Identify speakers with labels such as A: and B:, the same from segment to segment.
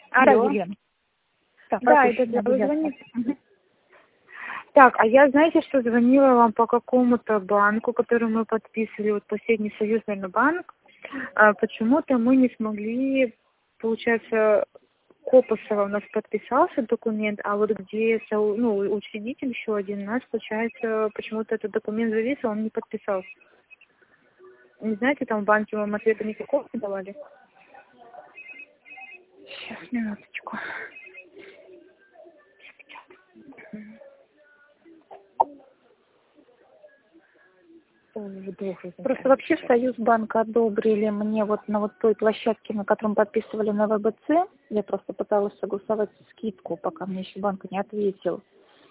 A: Да,
B: Алло.
A: Елена. Так,
B: Да,
A: пропущено,
B: это вы
A: обязательно.
B: звоните. Так, а я, знаете, что звонила вам по какому-то банку, который мы подписывали, вот последний союз, наверное, банк. Почему-то мы не смогли, получается, Копосова у нас подписался документ, а вот где учредитель еще один у нас, получается, почему-то этот документ завис, а он не подписался. Не знаете, там в банке вам ответа никакого не давали?
A: Сейчас, минуточку. Просто вообще Союзбанк одобрили мне вот на вот той площадке, на которой мы подписывали на ВБЦ. Я просто пыталась согласовать скидку, пока мне еще банк не ответил.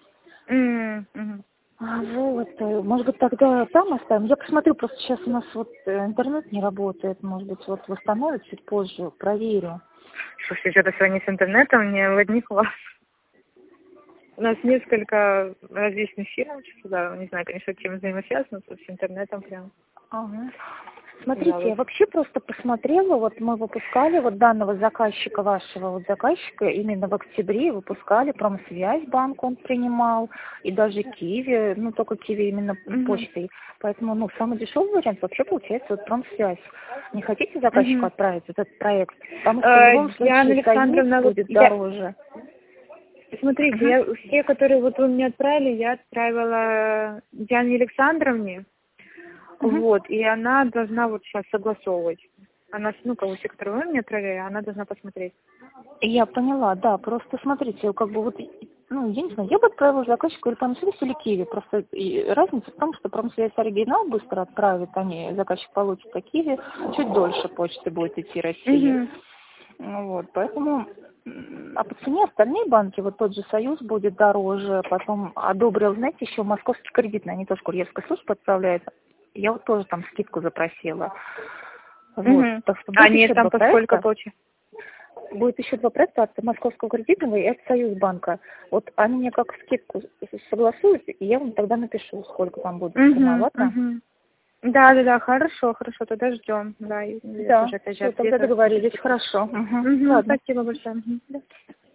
A: Вот, может быть, тогда там оставим. Я посмотрю, просто сейчас у нас вот интернет не работает, может быть, вот восстановит чуть позже, проверю.
B: Слушайте, что-то сегодня с интернетом не в одних вас. У нас несколько различных фирм, да, не знаю, конечно, чем взаимосвязано, но с интернетом прям.
A: Ага. Смотрите, я вообще просто посмотрела, вот мы выпускали вот данного заказчика, вашего вот заказчика, именно в октябре выпускали Промсвязь, банк он принимал, и даже Киви, ну только Киви именно почтой. Поэтому, ну, самый дешевый вариант вообще получается вот Промсвязь. Не хотите заказчику отправить этот проект? Потому что в любом случае Союз будет дороже.
B: Смотрите, все, которые вот вы мне отправили, я отправила Диане Александровне. Вот, и она должна вот сейчас согласовывать. Она, все, которые вы мне отправили, она должна посмотреть.
A: Я поняла, да, просто смотрите, как бы вот, ну, я не знаю, я бы отправила заказчику или Промсвязь, или Киви, просто и разница в том, что Промсвязь оригинал быстро отправит, заказчик получит, а Киви чуть дольше почты будет идти России. Вот, поэтому, а по цене остальные банки, вот тот же Союз будет дороже, потом одобрил, знаете, еще Московский кредитный, они тоже курьерская служба отправляют. Я вот тоже там скидку запросила. Вот, так что будет еще
B: там по сколько получится?
A: Будет еще 2 проекта от Московского кредитного и от Союзбанка. Вот они мне как скидку согласуют, и я вам тогда напишу, сколько там будет цена, ладно?
B: Да, хорошо, тогда ждем. Да,
A: все, тогда договорились, хорошо.
B: Ладно. Спасибо большое.